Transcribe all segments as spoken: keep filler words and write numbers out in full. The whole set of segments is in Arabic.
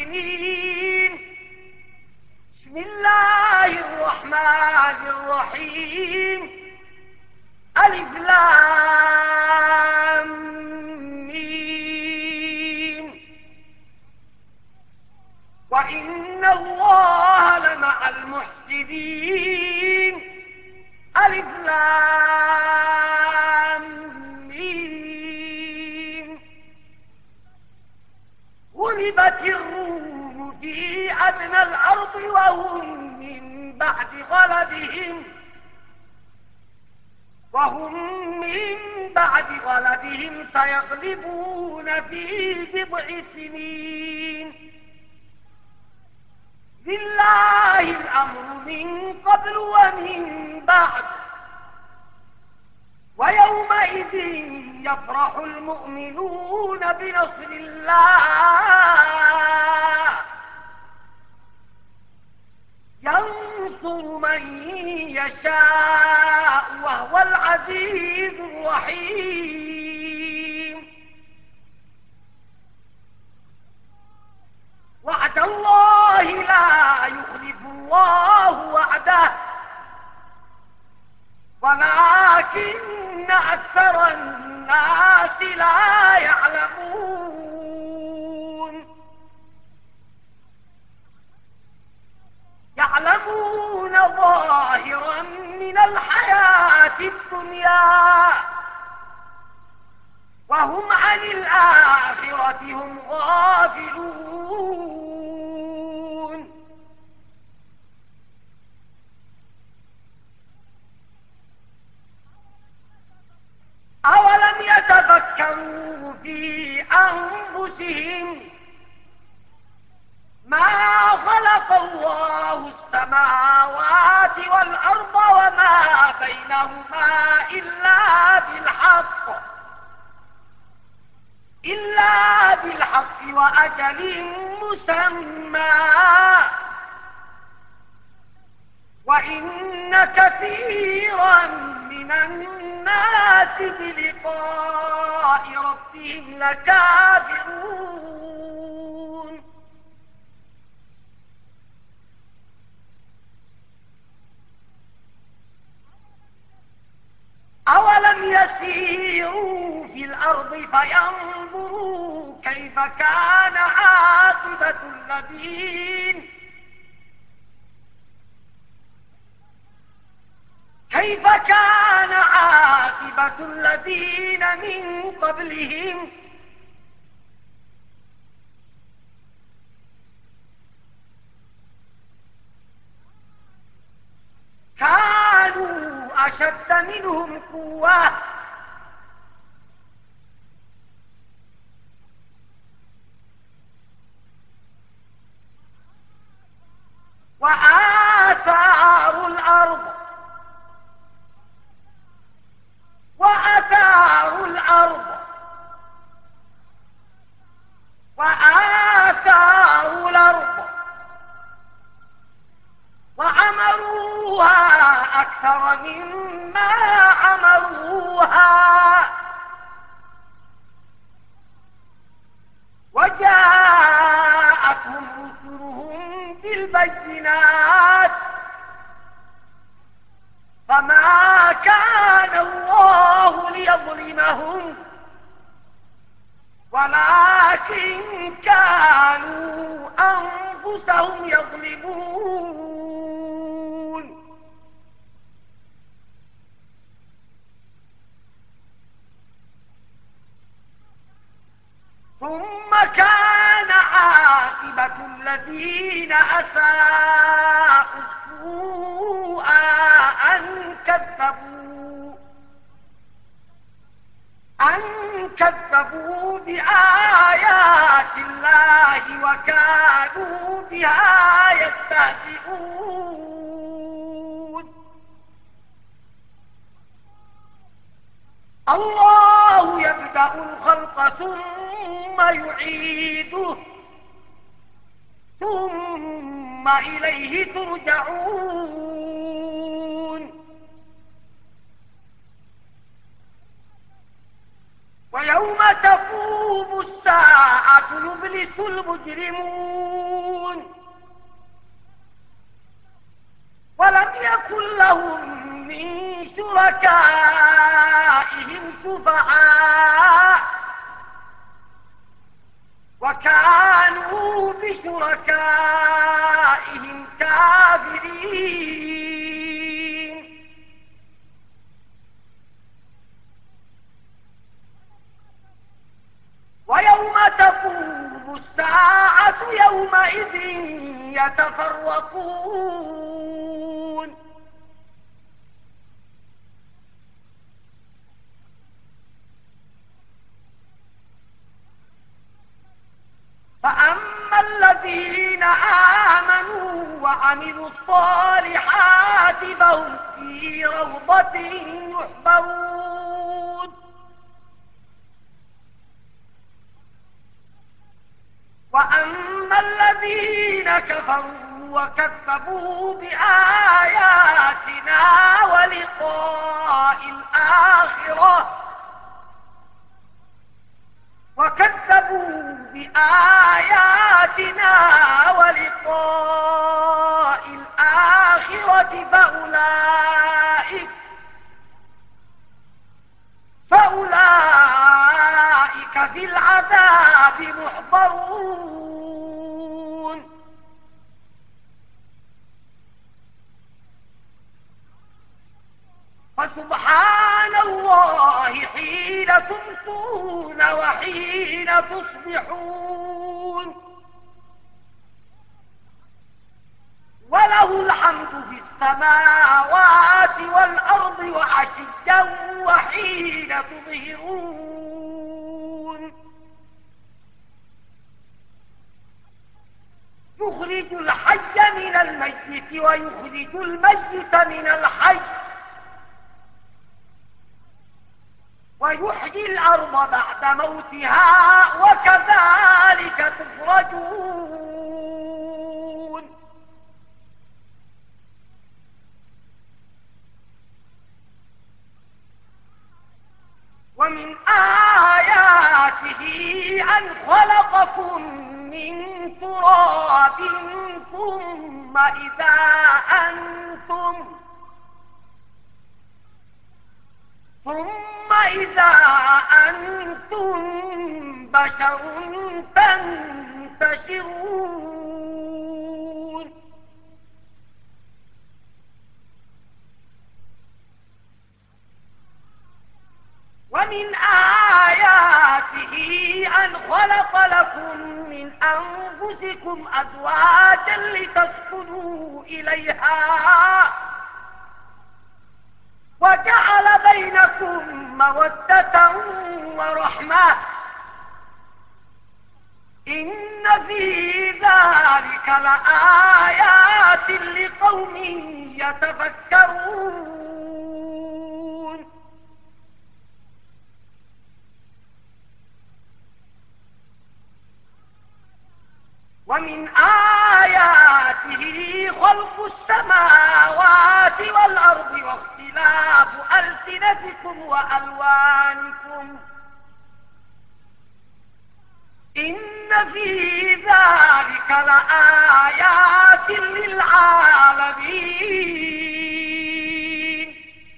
المسلمين. بسم الله الرحمن الرحيم. ألف لام ميم. وإن الله لمع المحسنين. ألف لام ميم. غلبت الروم في أدنى الأرض وهم من بعد غلبهم وهم من بعد غلبهم سيغلبون في بضع سنين. لله الأمر من قبل ومن بعد، ويومئذ يفرح المؤمنون بنصر الله، ينصر من يشاء وهو العزيز الرحيم. وعد الله لا يخلف الله وعده ولكن أكثر الناس لا يعلمون. يعلمون ظاهرا من الحياة الدنيا وهم عن الآخرة هم غافلون. أولم يتفكروا في أنفسهم ما خلق الله السماوات والأرض وما بينهما إلا بالحق إلا بالحق وأجل مسمى، وإن كثيرا من الناس بلقاء ربهم لكافرون. أولم يسيروا في الأرض فينظروا كيف كان عاقبة الذين كيف كان عاقبة الذين من قبلهم كانوا أشد منهم قوة وآثاروا الأرض وأثاروا الأرض وآثاروا الأرض وعمروها أكثر مما عمروها، وجاءتهم رسلهم بالبينات فما كان الله ليظلمهم ولكن كانوا أنفسهم يظلمون. ثم كان عاقبة الذين أساءوا السوء أن كذبوا أن كذبوا بآيات الله وكانوا بها يستهزئون. الله يبدأ الخلق ثم يعيده ثم إليه ترجعون. ويوم تقوم الساعة يبلس المجرمون يكن لهم من شركائهم شفعاء وكانوا بشركائهم كافرين. ويوم تقوم الساعة يومئذ يتفرقون. فأما الذين آمنوا وعملوا الصالحات فهم في روضة يحبرون. وأما الذين كفروا وكذبوا بآياتنا ولقاء الآخرة وكذبوا بآياتنا ولقاء الآخرة فأولئك فأولئك في العذاب محضرون. فسبحان الله حين تمسون وحين تصبحون وله الحمد في السماوات والأرض وعشيا وحين تظهرون. يخرج الحي من الميت ويخرج الميت من الحي ويحيي الأرض بعد موتها وكذلك تخرجون. ومن آياته أن خلقكم من تراب ثم إذا أنتم ثم إذا أنتم بشر تنتشرون. ومن آياته أن خلق لكم من أنفسكم أزواجا لتسكنوا إليها وجعل بينكم مودة ورحمة إن في ذلك لآيات لقوم يتفكرون. ومن آياته خلق السماوات والأرض واختلاف ألسنتكم وألوانكم إن في ذلك لآيات للعالمين.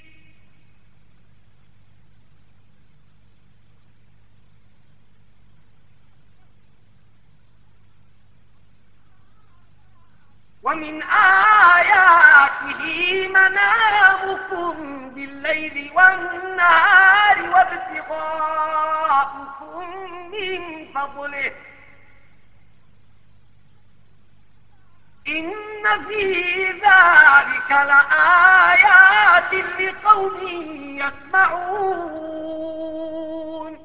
ومن آياته منامكم بالليل والنهار وابتغاؤكم من فضله إن في ذلك لآيات لقوم يسمعون.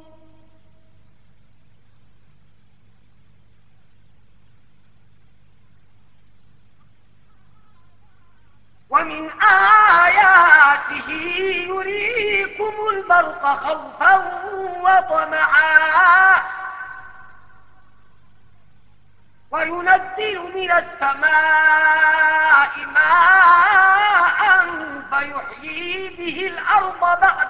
ومن آياته يريكم البرق خوفا وطمعا وينزل من السماء ماء فيحيي به الأرض بعد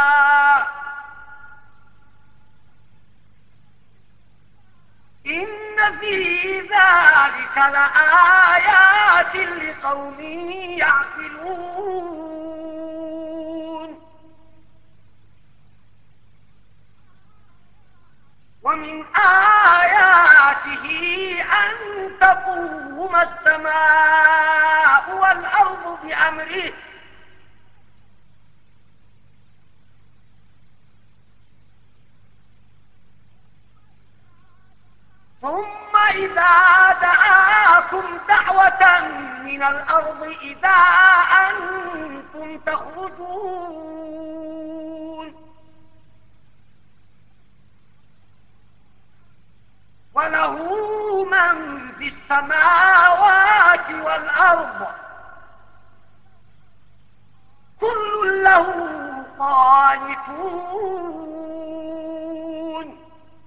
موتها إن في ذلك لآيات لقوم يعقلون. ومن آياته أن تقوم السماء والأرض بأمره ثم إذا دعاكم دعوة من الأرض إذا أنتم تخرجون. وله من في السماوات والأرض كل له قانتون.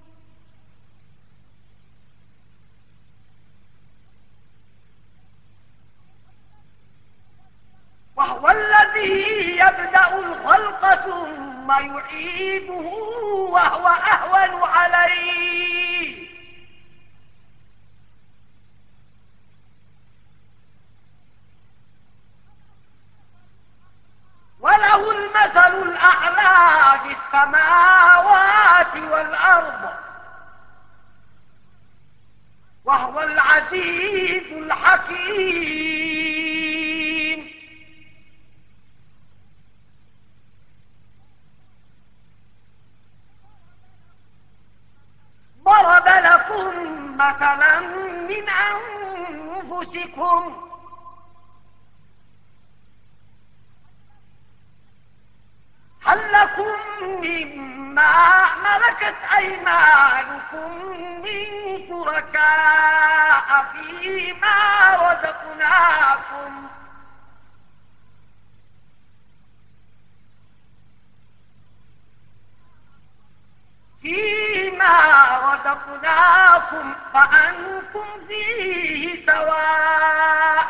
وهو الذي يبدأ الخلق ثم يعيده وهو أهون عليه وله المثل الأعلى في السماوات والأرض وهو العزيز الحكيم. ضرب لكم مثلا من أنفسكم هل لكم مما ملكت أيمانكم من شركاء فيما رزقناكم فيما رزقناكم فأنتم فيه سواء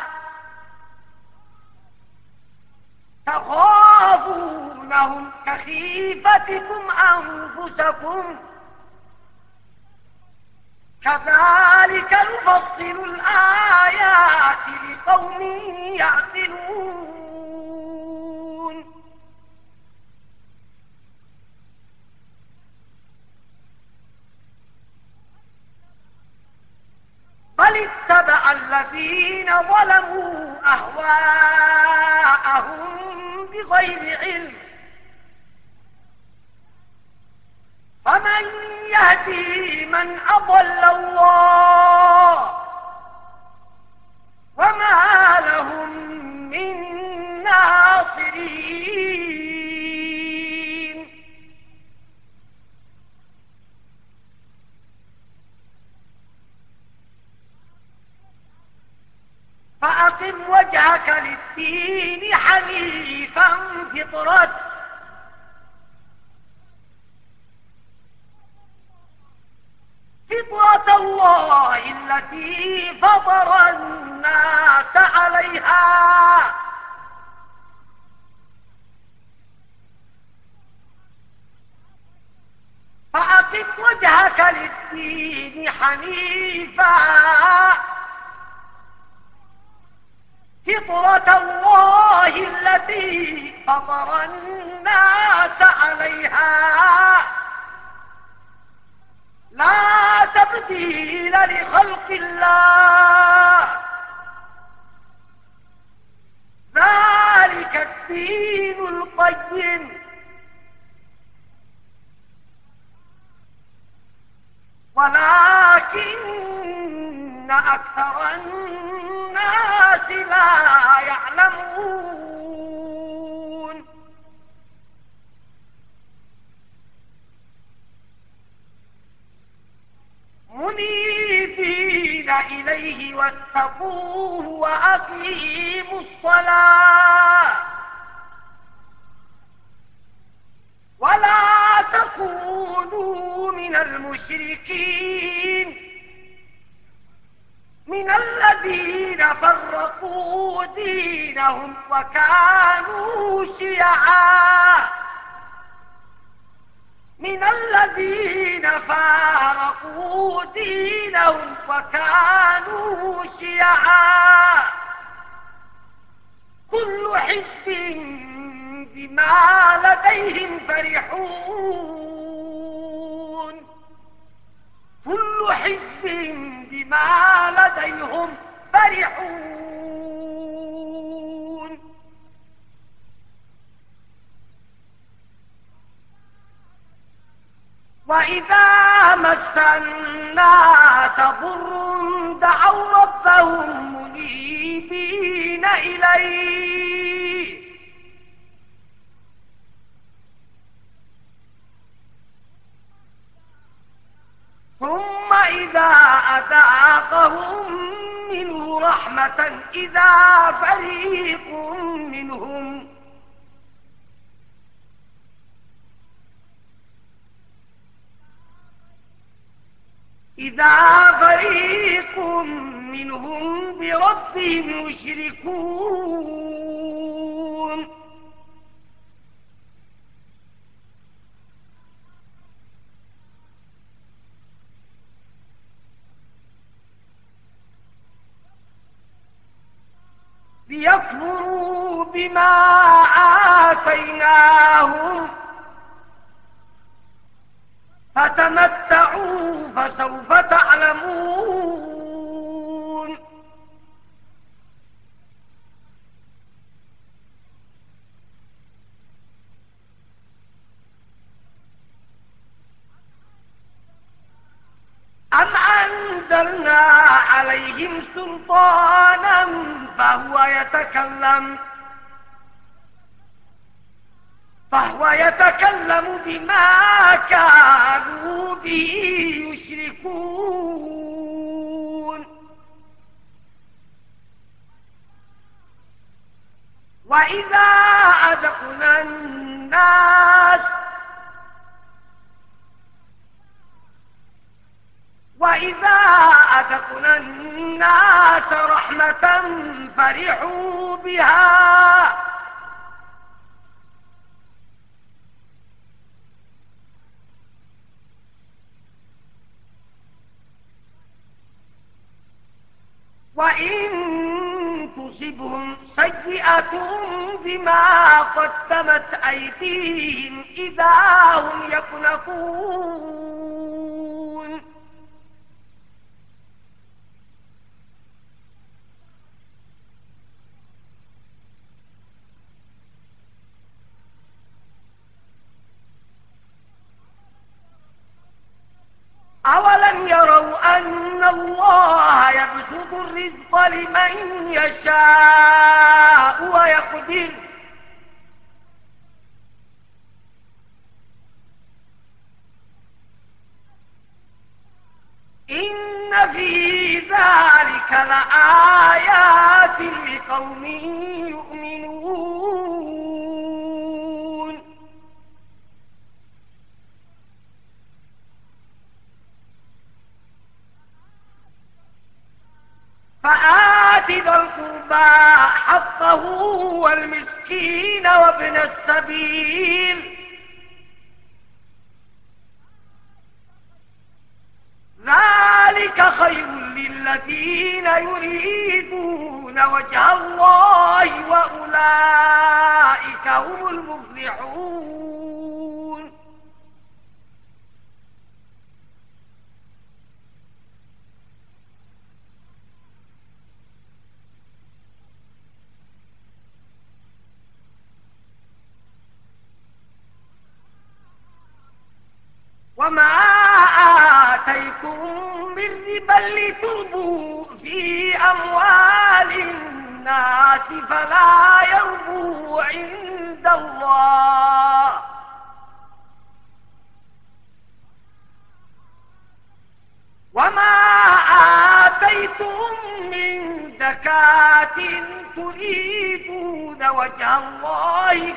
تخافونهم كخيفتكم أنفسكم كذلك نفصل الآيات لقوم يعقلون. بل اتبع الذين ظلموا أهواءهم بغير علم فمن يهدي من أضل الله وما لهم من ناصرين. فأقم وجهك للدين حنيفا فطرة فطرة الله التي فطر الناس عليها فأقم وجهك للدين حنيفا فطرة الله التي فطر الناس عليها لا تبديل لخلق الله ذلك الدين القيم ولكن أكثر الناس لا يعلمون. منيبين إليه واتقوه وأقيموا الصلاة ولا تكونوا من المشركين من الذين فرقوا دينهم وكانوا شيعا من الذين فارقوا دينهم وكانوا شيعا كل حزب بما لديهم فرحون كل حزب بما لديهم فرحون وإذا مس الناس ضر دعوا ربهم منيبين إليه ثم إذا أذاقهم منه رحمة إذا فريق منهم إذا فريق منهم بربهم يشركون ليكفروا بما آتيناهم فتمتعوا فسوف تعلمون أم أنزلنا عليهم سلطانا فهو يتكلم فهو يتكلم بما كانوا به يشركون وإذا أذقنا الناس وإذا أذقنا الناس رحمة فرحوا بها وإن تصبهم سيئة بما قدمت أيديهم إذا هم يقنطون أولم يروا أن الله يبسط الرزق لمن يشاء ويقدر إن في ذلك لآيات لقوم يؤمنون فآت ذا القربى حقه والمسكين وابن السبيل ذلك خير للذين يريدون وجه الله وأولئك هم المفلحون وما آتيتم من ربا لتربوا في أموال الناس فلا يربو عند الله وما آتيتم من زكاة تريدون وجه الله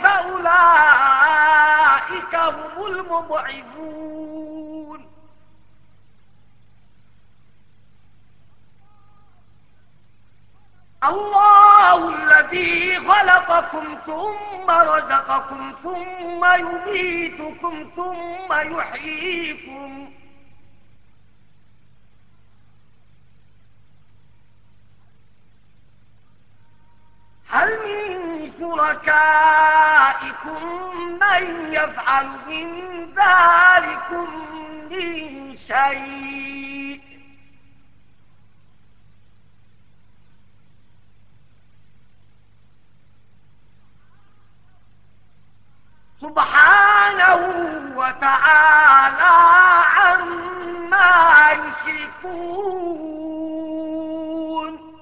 فأولئك هم المضعفون الله الذي خلقكم ثم رزقكم ثم يميتكم ثم يحييكم هل من شركائكم من يفعل من ذلكم من شيء سبحانه وتعالى عما يشركون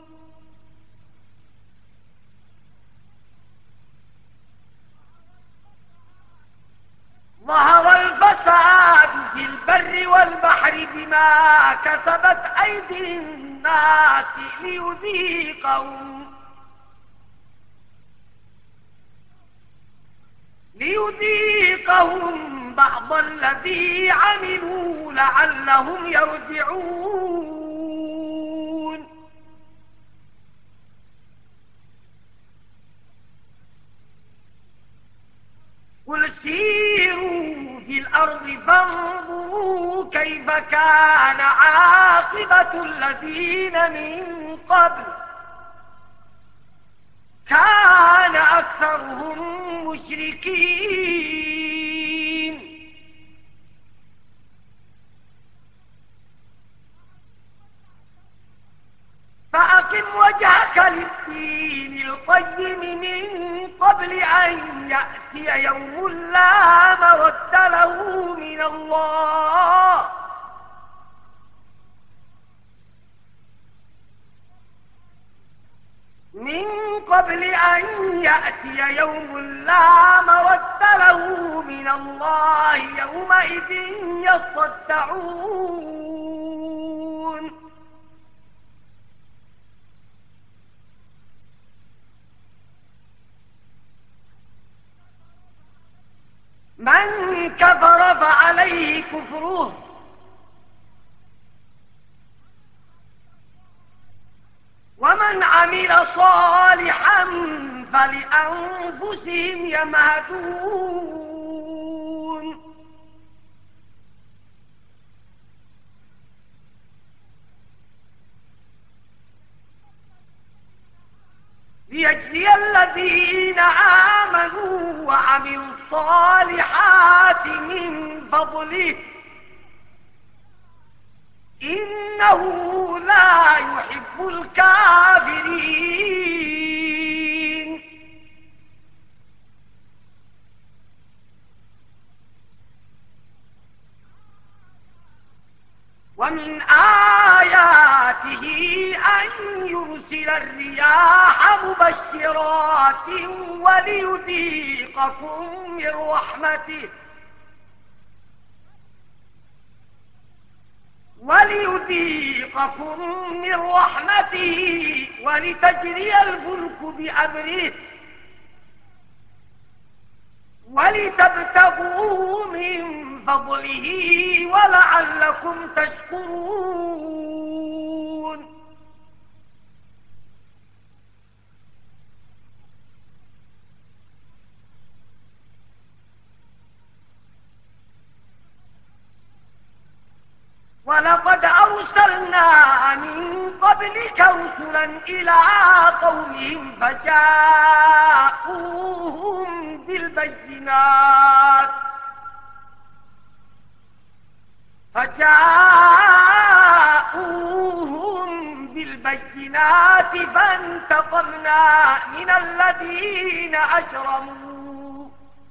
ظهر الفساد في البر والبحر بما كسبت أيدي الناس ليذيقهم ليذيقهم بعض الذي عملوا لعلهم يرجعون قل سيروا في الأرض فانظروا كيف كان عاقبة الذين من قبل كان أكثرهم مشركين فأقم وجهك للدين القيم من قبل أن يأتي يوم لا مرد له من الله من قبل أن يأتي يوم لا مرد له من الله يومئذ يصدعون من كفر فعليه كفره ومن عمل صالحا فلأنفسهم يمهدون ليجزي الذين آمنوا وعملوا الصالحات من فضله إنه لا يحب الكافرين ومن آياته أن يرسل الرياح مبشرات وليذيقكم من رحمته وليذيقكم من رحمته ولتجري الفلك بأمره ولتبتغوا من فضله ولعلكم تشكرون ولقد أرسلنا من قبلك رسلا إلى قومهم فجاءوهم بالبينات فجاءوهم بالبينات فانتقمنا من الذين أجرموا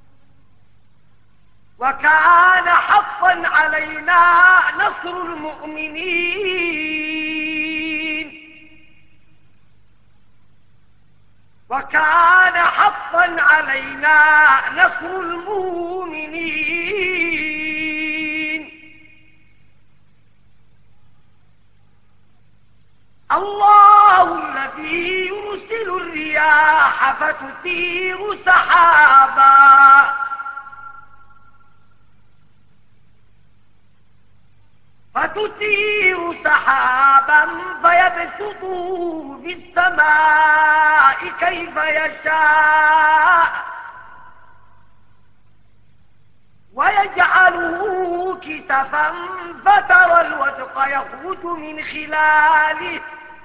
وكان حقا علينا نصر المؤمنين وكان حقا علينا نصر المؤمنين الله الذي يرسل الرياح فتثير سحابا فتثير سحابا فيبسطه في السماء كيف يشاء ويجعله كسفا فترى الودق يخرج من خلاله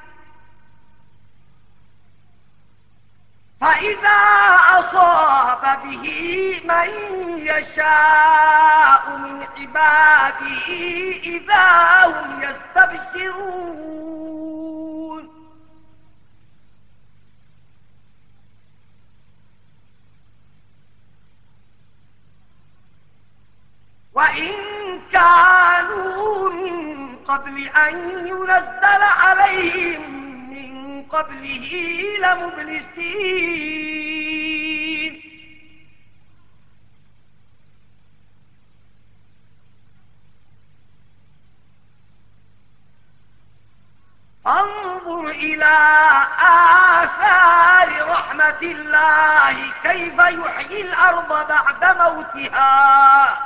فإذا أصاب به من يشاء من عباده إذا هم يستبشرون وإن كانوا من قبل أن ينزل عليهم من قبله لمبلسين فانظر إلى آثار رحمة الله كيف يحيي الأرض بعد موتها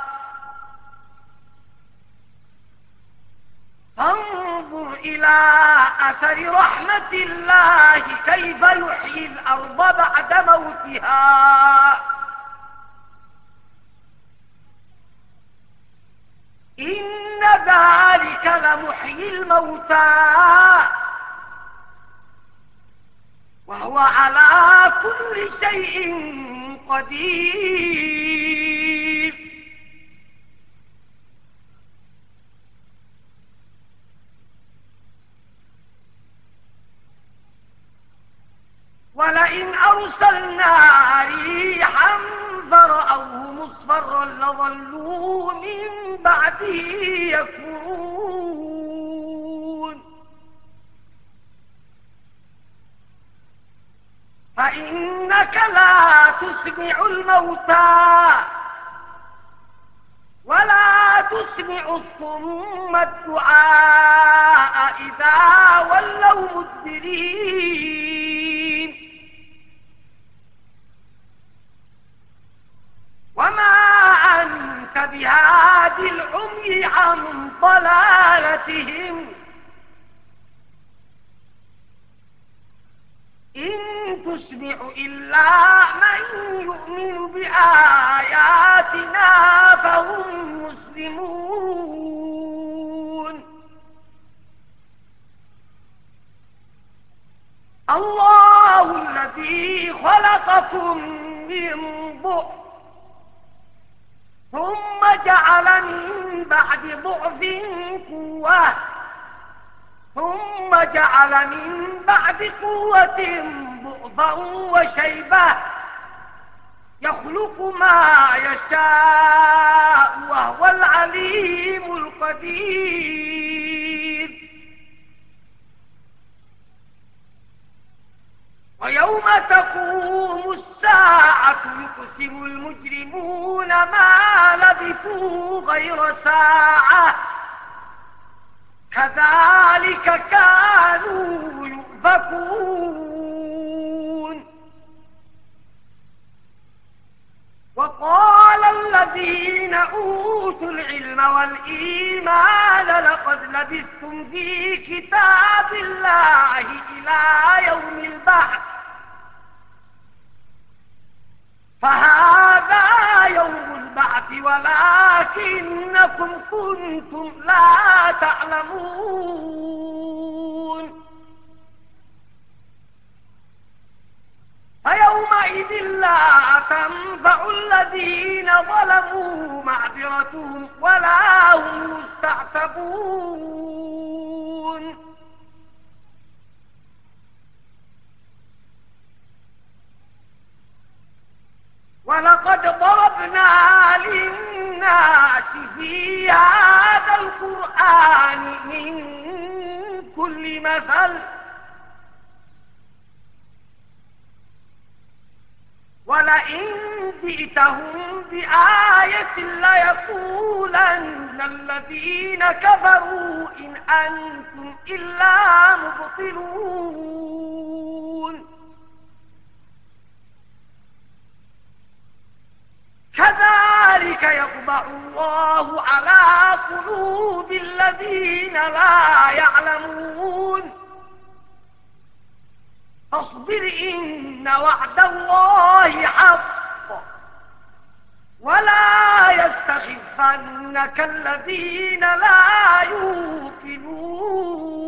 فانظر إلى أثر رحمة الله كيف يحيي الأرض بعد موتها إن ذلك لمحيي الموتى وهو على كل شيء قدير ولئن أرسلنا ريحا فرأوه مصفرا لظلوا من بعده يكفرون فإنك لا تسمع الموتى ولا تسمع الصم الدعاء إذا ولوا مدبرين وما أنت بهاد العمي عن ضلالتهم إن تسمع إلا من يؤمن بآياتنا فهم مسلمون الله الذي خلقكم من ضعف ثم جعل من بعد ضعف قوة ثم جعل من بعد قوة ضعفا وشيبة يخلق ما يشاء وهو العليم القدير ويوم تقوم الساعة يقسم المجرمون ما لبثوا غير ساعة كذلك كانوا يؤفكون وقال الذين أوتوا العلم والإيمان لقد لبثتم في كتاب الله إلى يوم البعث فهذا يوم البعث ولكنكم كنتم لا تعلمون فيومئذ لا تنفع الذين ظلموا معذرتهم ولا هم يستعتبون ولقد ضربنا للناس في هذا القرآن من كل مثل ولئن جئتهم بآية ليقولن الذين كفروا إن أنتم إلا مبطلون كذلك يطبع الله على قلوب الذين لا يعلمون فاصبر إن وعد الله حق ولا يستخفنك الذين لا يوقنون